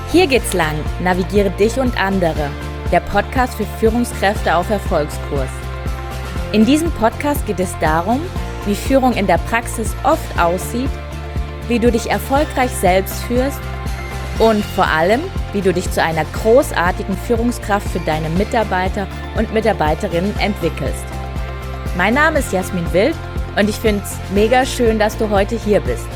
Hier geht's lang. Navigiere dich und andere. Der Podcast für Führungskräfte auf Erfolgskurs. In diesem Podcast geht es darum, wie Führung in der Praxis oft aussieht, wie du dich erfolgreich selbst führst und vor allem, wie du dich zu einer großartigen Führungskraft für deine Mitarbeiter und Mitarbeiterinnen entwickelst. Mein Name ist Jasmin Wild und ich finde es mega schön, dass du heute hier bist.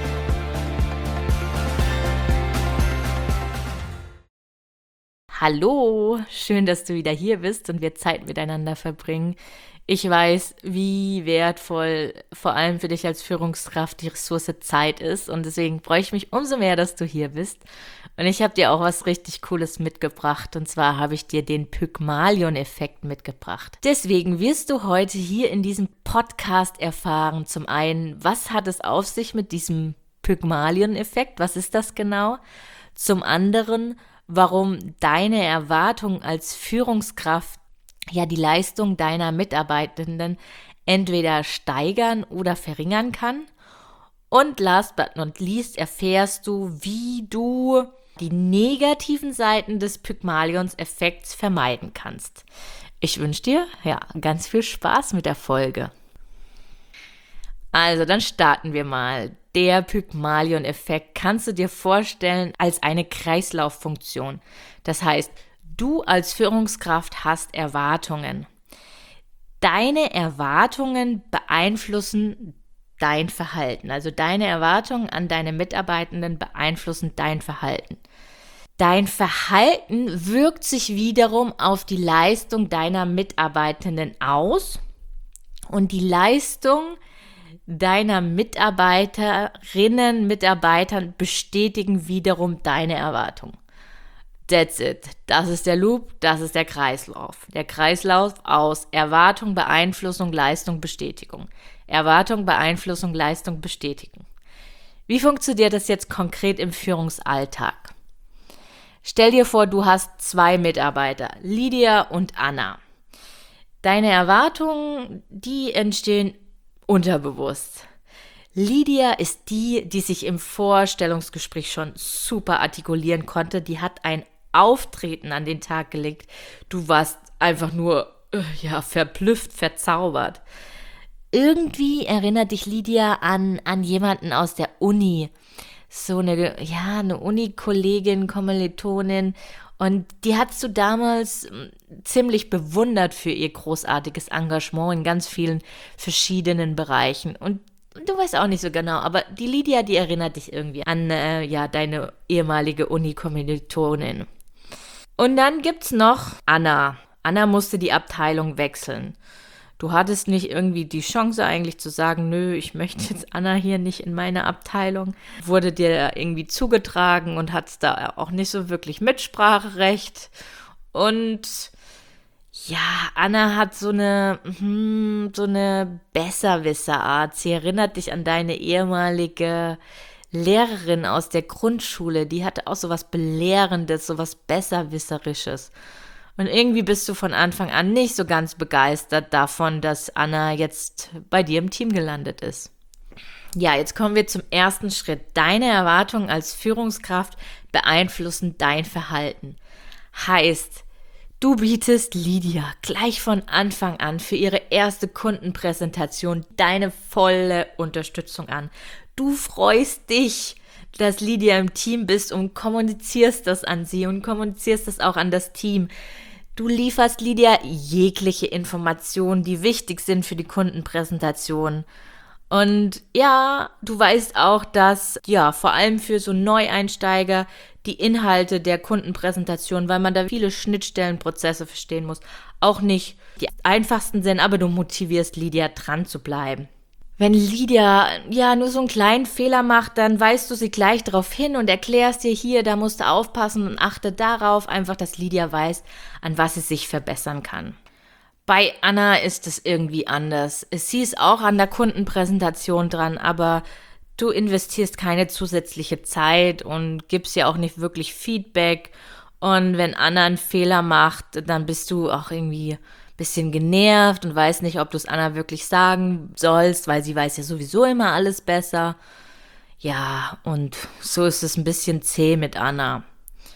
Hallo, schön, dass du wieder hier bist und wir Zeit miteinander verbringen. Ich weiß, wie wertvoll vor allem für dich als Führungskraft die Ressource Zeit ist und deswegen freue ich mich umso mehr, dass du hier bist. Und ich habe dir auch was richtig Cooles mitgebracht und zwar habe ich dir den Pygmalion-Effekt mitgebracht. Deswegen wirst du heute hier in diesem Podcast erfahren, zum einen, was hat es auf sich mit diesem Pygmalion-Effekt, was ist das genau? Zum anderen, warum deine Erwartung als Führungskraft die Leistung deiner Mitarbeitenden entweder steigern oder verringern kann. Und last but not least erfährst du, wie du die negativen Seiten des Pygmalions-Effekts vermeiden kannst. Ich wünsche dir ganz viel Spaß mit der Folge. Also, dann starten wir mal. Der Pygmalion-Effekt kannst du dir vorstellen als eine Kreislauffunktion. Das heißt, du als Führungskraft hast Erwartungen. Deine Erwartungen beeinflussen dein Verhalten. Also deine Erwartungen an deine Mitarbeitenden beeinflussen dein Verhalten. Dein Verhalten wirkt sich wiederum auf die Leistung deiner Mitarbeitenden aus und die Leistung deiner Mitarbeitern bestätigen wiederum deine Erwartung. That's it. Das ist der Loop, das ist der Kreislauf. Der Kreislauf aus Erwartung, Beeinflussung, Leistung, Bestätigung. Erwartung, Beeinflussung, Leistung, Bestätigung. Wie funktioniert das jetzt konkret im Führungsalltag? Stell dir vor, du hast 2 Mitarbeiter, Lydia und Anna. Deine Erwartungen, die entstehen unterbewusst. Lydia ist die sich im Vorstellungsgespräch schon super artikulieren konnte. Die hat ein Auftreten an den Tag gelegt. Du warst einfach nur verblüfft, verzaubert. Irgendwie erinnert dich Lydia an jemanden aus der Uni. So eine Uni-Kollegin, Kommilitonin. Und die hast du damals ziemlich bewundert für ihr großartiges Engagement in ganz vielen verschiedenen Bereichen. Und du weißt auch nicht so genau, aber die Lydia, die erinnert dich irgendwie an deine ehemalige Uni-Kommilitonin. Und dann gibt's noch Anna. Anna musste die Abteilung wechseln. Du hattest nicht irgendwie die Chance eigentlich zu sagen, nö, ich möchte jetzt Anna hier nicht in meiner Abteilung. Wurde dir irgendwie zugetragen und hattest da auch nicht so wirklich Mitspracherecht. Und Anna hat so eine Besserwisserart. Sie erinnert dich an deine ehemalige Lehrerin aus der Grundschule. Die hatte auch so was Belehrendes, so was Besserwisserisches. Und irgendwie bist du von Anfang an nicht so ganz begeistert davon, dass Anna jetzt bei dir im Team gelandet ist. Ja, jetzt kommen wir zum ersten Schritt. Deine Erwartungen als Führungskraft beeinflussen dein Verhalten. Heißt, du bietest Lydia gleich von Anfang an für ihre erste Kundenpräsentation deine volle Unterstützung an. Du freust dich, dass Lydia im Team bist und kommunizierst das an sie und kommunizierst das auch an das Team. Du lieferst Lydia jegliche Informationen, die wichtig sind für die Kundenpräsentation. Und du weißt auch, dass vor allem für so Neueinsteiger die Inhalte der Kundenpräsentation, weil man da viele Schnittstellenprozesse verstehen muss, auch nicht die einfachsten sind, aber du motivierst Lydia dran zu bleiben. Wenn Lydia nur so einen kleinen Fehler macht, dann weist du sie gleich darauf hin und erklärst ihr hier, da musst du aufpassen und achte darauf, einfach, dass Lydia weiß, an was sie sich verbessern kann. Bei Anna ist es irgendwie anders. Sie ist auch an der Kundenpräsentation dran, aber du investierst keine zusätzliche Zeit und gibst ihr auch nicht wirklich Feedback. Und wenn Anna einen Fehler macht, dann bist du auch irgendwie bisschen genervt und weiß nicht, ob du es Anna wirklich sagen sollst, weil sie weiß ja sowieso immer alles besser. Ja, und so ist es ein bisschen zäh mit Anna.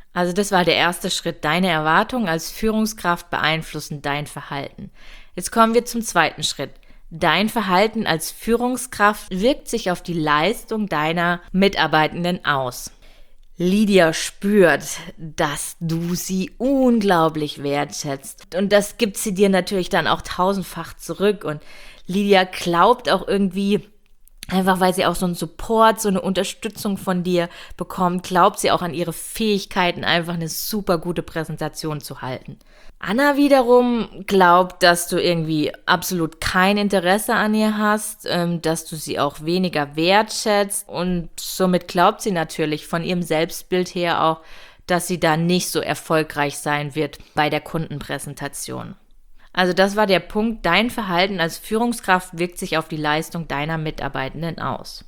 Also das war der erste Schritt. Deine Erwartungen als Führungskraft beeinflussen dein Verhalten. Jetzt kommen wir zum zweiten Schritt. Dein Verhalten als Führungskraft wirkt sich auf die Leistung deiner Mitarbeitenden aus. Lydia spürt, dass du sie unglaublich wertschätzt. Und das gibt sie dir natürlich dann auch tausendfach zurück. Und Lydia glaubt auch irgendwie, einfach weil sie auch so einen Support, so eine Unterstützung von dir bekommt, glaubt sie auch an ihre Fähigkeiten, einfach eine super gute Präsentation zu halten. Anna wiederum glaubt, dass du irgendwie absolut kein Interesse an ihr hast, dass du sie auch weniger wertschätzt und somit glaubt sie natürlich von ihrem Selbstbild her auch, dass sie da nicht so erfolgreich sein wird bei der Kundenpräsentation. Also das war der Punkt, dein Verhalten als Führungskraft wirkt sich auf die Leistung deiner Mitarbeitenden aus.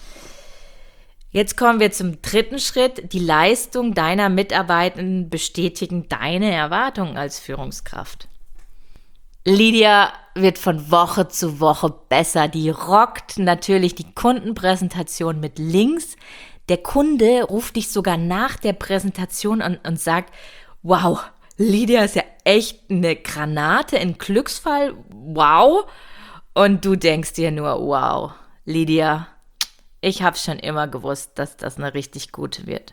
Jetzt kommen wir zum dritten Schritt. Die Leistung deiner Mitarbeitenden bestätigen deine Erwartungen als Führungskraft. Lydia wird von Woche zu Woche besser. Die rockt natürlich die Kundenpräsentation mit Links. Der Kunde ruft dich sogar nach der Präsentation an und sagt, wow, Lydia ist ja echt eine Granate, ein Glücksfall, wow. Und du denkst dir nur, wow, Lydia, ich habe schon immer gewusst, dass das eine richtig gute wird.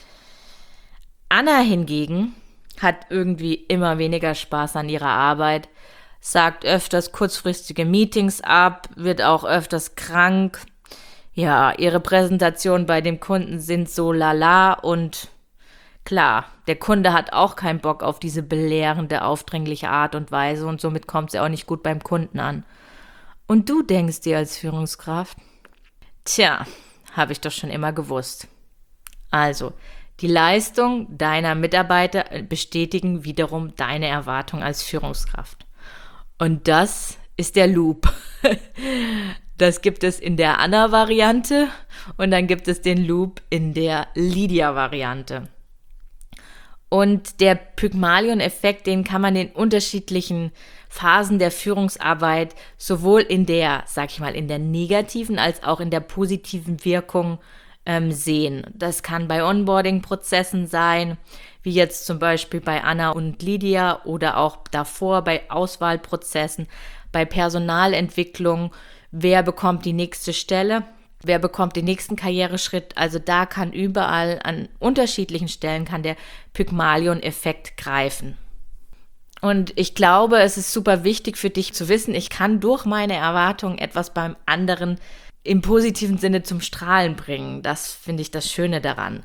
Anna hingegen hat irgendwie immer weniger Spaß an ihrer Arbeit, sagt öfters kurzfristige Meetings ab, wird auch öfters krank. Ja, ihre Präsentationen bei dem Kunden sind so lala und klar, der Kunde hat auch keinen Bock auf diese belehrende, aufdringliche Art und Weise und somit kommt sie auch nicht gut beim Kunden an. Und du denkst dir als Führungskraft, tja, habe ich doch schon immer gewusst. Also, die Leistung deiner Mitarbeiter bestätigen wiederum deine Erwartung als Führungskraft. Und das ist der Loop. Das gibt es in der Anna-Variante und dann gibt es den Loop in der Lydia-Variante. Und der Pygmalion-Effekt, den kann man in unterschiedlichen Phasen der Führungsarbeit sowohl in der, sag ich mal, in der negativen als auch in der positiven Wirkung sehen. Das kann bei Onboarding-Prozessen sein, wie jetzt zum Beispiel bei Anna und Lydia oder auch davor bei Auswahlprozessen, bei Personalentwicklung, wer bekommt die nächste Stelle, wer bekommt den nächsten Karriereschritt. Also da kann überall an unterschiedlichen Stellen kann der Pygmalion-Effekt greifen. Und ich glaube, es ist super wichtig für dich zu wissen, ich kann durch meine Erwartungen etwas beim anderen im positiven Sinne zum Strahlen bringen. Das finde ich das Schöne daran.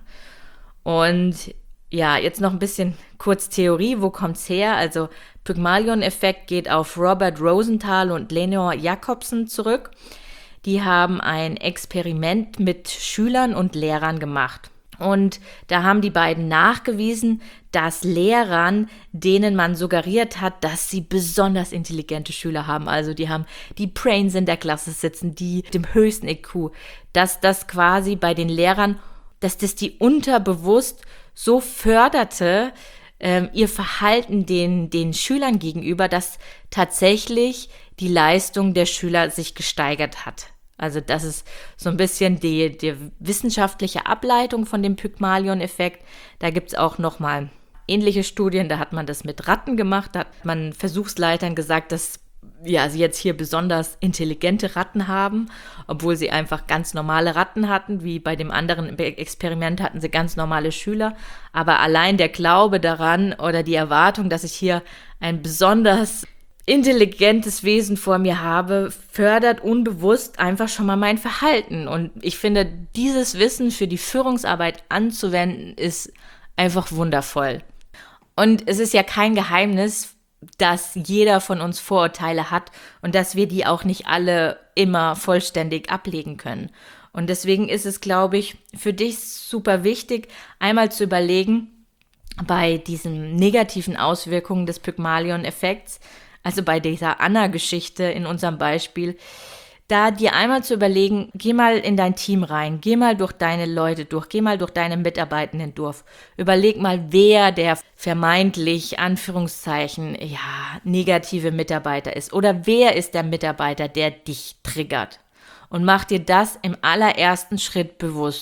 Und ja, jetzt noch ein bisschen kurz Theorie, wo kommt's her? Also Pygmalion-Effekt geht auf Robert Rosenthal und Lenore Jacobsen zurück. Die haben ein Experiment mit Schülern und Lehrern gemacht. Und da haben die beiden nachgewiesen, dass Lehrern, denen man suggeriert hat, dass sie besonders intelligente Schüler haben, also die haben die Brains in der Klasse sitzen, die mit dem höchsten IQ, dass das quasi bei den Lehrern, dass das die unterbewusst so förderte, ihr Verhalten den Schülern gegenüber, dass tatsächlich die Leistung der Schüler sich gesteigert hat. Also das ist so ein bisschen die wissenschaftliche Ableitung von dem Pygmalion-Effekt. Da gibt es auch nochmal ähnliche Studien, da hat man das mit Ratten gemacht. Da hat man Versuchsleitern gesagt, dass ja, sie jetzt hier besonders intelligente Ratten haben, obwohl sie einfach ganz normale Ratten hatten. Wie bei dem anderen Experiment hatten sie ganz normale Schüler. Aber allein der Glaube daran oder die Erwartung, dass ich hier ein besonders intelligentes Wesen vor mir habe, fördert unbewusst einfach schon mal mein Verhalten. Und ich finde, dieses Wissen für die Führungsarbeit anzuwenden, ist einfach wundervoll. Und es ist ja kein Geheimnis, dass jeder von uns Vorurteile hat und dass wir die auch nicht alle immer vollständig ablegen können. Und deswegen ist es, glaube ich, für dich super wichtig, einmal zu überlegen, bei diesen negativen Auswirkungen des Pygmalion-Effekts, also bei dieser Anna-Geschichte in unserem Beispiel, da dir einmal zu überlegen, geh mal in dein Team rein, geh mal durch deine Leute durch, geh mal durch deine Mitarbeitenden durch. Überleg mal, wer der vermeintlich, Anführungszeichen, ja, negative Mitarbeiter ist oder wer ist der Mitarbeiter, der dich triggert. Und mach dir das im allerersten Schritt bewusst.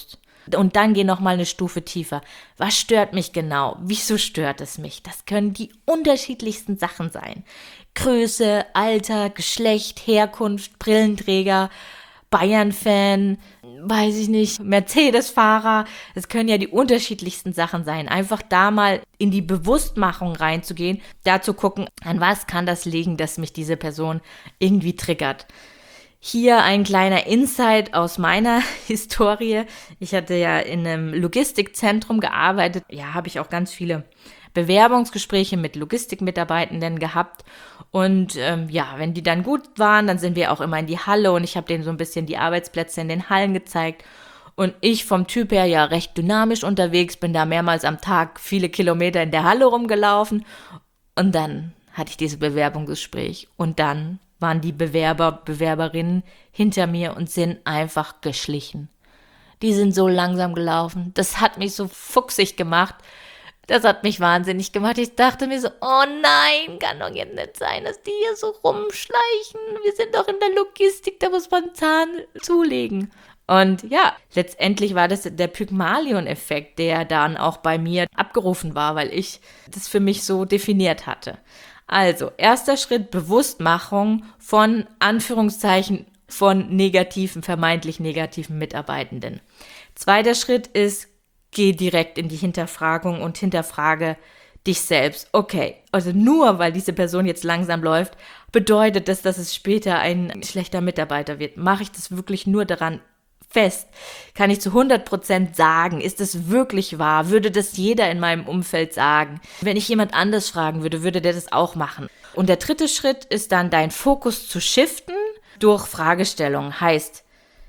Und dann geh noch mal eine Stufe tiefer. Was stört mich genau? Wieso stört es mich? Das können die unterschiedlichsten Sachen sein. Größe, Alter, Geschlecht, Herkunft, Brillenträger, Bayern-Fan, weiß ich nicht, Mercedes-Fahrer. Es können ja die unterschiedlichsten Sachen sein. Einfach da mal in die Bewusstmachung reinzugehen, da zu gucken, an was kann das liegen, dass mich diese Person irgendwie triggert. Hier ein kleiner Insight aus meiner Historie. Ich hatte ja in einem Logistikzentrum gearbeitet. Ja, habe ich auch ganz viele Bewerbungsgespräche mit Logistikmitarbeitenden gehabt. Und wenn die dann gut waren, dann sind wir auch immer in die Halle und ich habe denen so ein bisschen die Arbeitsplätze in den Hallen gezeigt. Und ich vom Typ her ja recht dynamisch unterwegs, bin da mehrmals am Tag viele Kilometer in der Halle rumgelaufen. Und dann hatte ich dieses Bewerbungsgespräch und dann waren die Bewerberinnen hinter mir und sind einfach geschlichen. Die sind so langsam gelaufen. Das hat mich so fuchsig gemacht. Das hat mich wahnsinnig gemacht. Ich dachte mir so, oh nein, kann doch jetzt nicht sein, dass die hier so rumschleichen. Wir sind doch in der Logistik, da muss man Zahn zulegen. Und ja, letztendlich war das der Pygmalion-Effekt, der dann auch bei mir abgerufen war, weil ich das für mich so definiert hatte. Also, erster Schritt, Bewusstmachung von Anführungszeichen von vermeintlich negativen Mitarbeitenden. Zweiter Schritt ist, geh direkt in die Hinterfragung und hinterfrage dich selbst. Okay, also nur weil diese Person jetzt langsam läuft, bedeutet das, dass es später ein schlechter Mitarbeiter wird. Mache ich das wirklich nur daran fest? Kann ich zu 100% sagen, ist es wirklich wahr? Würde das jeder in meinem Umfeld sagen? Wenn ich jemand anders fragen würde, würde der das auch machen? Und der dritte Schritt ist dann, deinen Fokus zu shiften durch Fragestellungen. Heißt,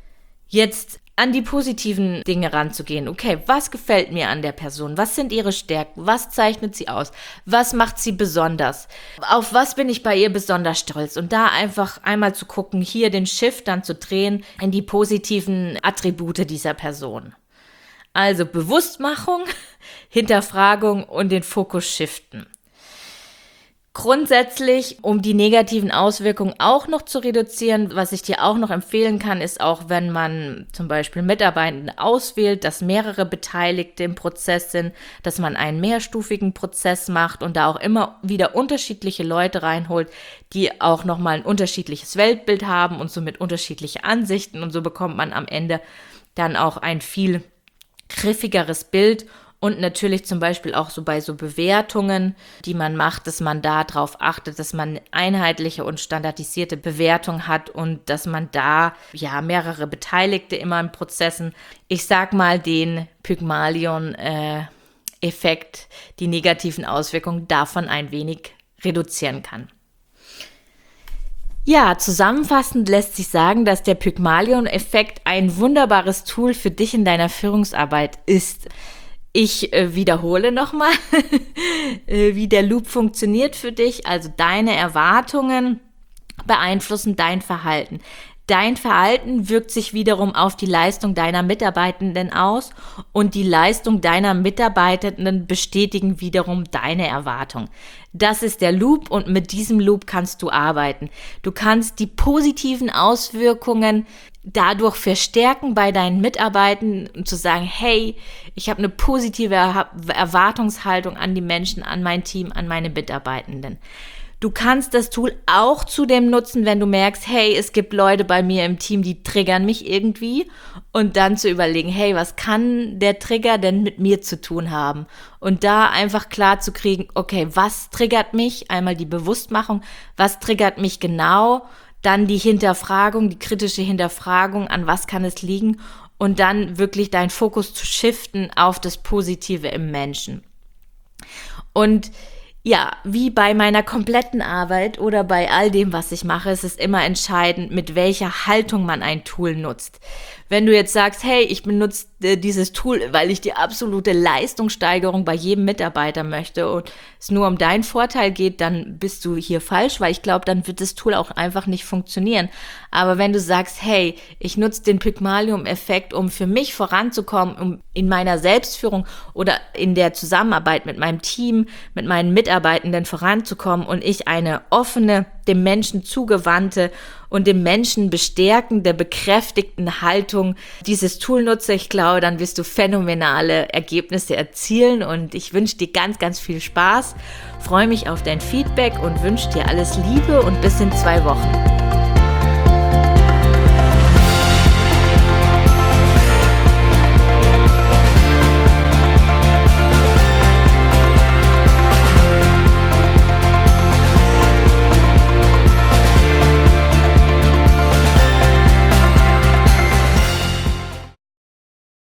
jetzt an die positiven Dinge ranzugehen. Okay, was gefällt mir an der Person? Was sind ihre Stärken? Was zeichnet sie aus? Was macht sie besonders? Auf was bin ich bei ihr besonders stolz? Und da einfach einmal zu gucken, hier den Shift dann zu drehen in die positiven Attribute dieser Person. Also Bewusstmachung, Hinterfragung und den Fokus shiften. Grundsätzlich, um die negativen Auswirkungen auch noch zu reduzieren, was ich dir auch noch empfehlen kann, ist auch, wenn man zum Beispiel Mitarbeitende auswählt, dass mehrere Beteiligte im Prozess sind, dass man einen mehrstufigen Prozess macht und da auch immer wieder unterschiedliche Leute reinholt, die auch nochmal ein unterschiedliches Weltbild haben und somit unterschiedliche Ansichten, und so bekommt man am Ende dann auch ein viel griffigeres Bild. Und natürlich zum Beispiel auch so bei so Bewertungen, die man macht, dass man da drauf achtet, dass man eine einheitliche und standardisierte Bewertung hat und dass man da ja mehrere Beteiligte immer in Prozessen, ich sag mal den Pygmalion-Effekt, die negativen Auswirkungen davon ein wenig reduzieren kann. Ja, zusammenfassend lässt sich sagen, dass der Pygmalion-Effekt ein wunderbares Tool für dich in deiner Führungsarbeit ist. Ich wiederhole nochmal, wie der Loop funktioniert für dich. Also deine Erwartungen beeinflussen dein Verhalten. Dein Verhalten wirkt sich wiederum auf die Leistung deiner Mitarbeitenden aus und die Leistung deiner Mitarbeitenden bestätigen wiederum deine Erwartung. Das ist der Loop und mit diesem Loop kannst du arbeiten. Du kannst die positiven Auswirkungen dadurch verstärken bei deinen Mitarbeitenden, um zu sagen, hey, ich habe eine positive Erwartungshaltung an die Menschen, an mein Team, an meine Mitarbeitenden. Du kannst das Tool auch zudem nutzen, wenn du merkst, hey, es gibt Leute bei mir im Team, die triggern mich irgendwie, und dann zu überlegen, hey, was kann der Trigger denn mit mir zu tun haben? Und da einfach klar zu kriegen, okay, was triggert mich? Einmal die Bewusstmachung, was triggert mich genau? Dann die Hinterfragung, die kritische Hinterfragung, an was kann es liegen? Und dann wirklich deinen Fokus zu shiften auf das Positive im Menschen. Und ja, wie bei meiner kompletten Arbeit oder bei all dem, was ich mache, ist es immer entscheidend, mit welcher Haltung man ein Tool nutzt. Wenn du jetzt sagst, hey, ich benutze dieses Tool, weil ich die absolute Leistungssteigerung bei jedem Mitarbeiter möchte und es nur um deinen Vorteil geht, dann bist du hier falsch, weil ich glaube, dann wird das Tool auch einfach nicht funktionieren. Aber wenn du sagst, hey, ich nutze den Pygmalion-Effekt, um für mich voranzukommen, um in meiner Selbstführung oder in der Zusammenarbeit mit meinem Team, mit meinen Mitarbeitenden voranzukommen und ich eine offene, dem Menschen zugewandte und dem Menschen bestärkende, bekräftigten Haltung dieses Tool nutze. Ich glaube, dann wirst du phänomenale Ergebnisse erzielen und ich wünsche dir ganz, ganz viel Spaß. Freue mich auf dein Feedback und wünsche dir alles Liebe und bis in 2 Wochen.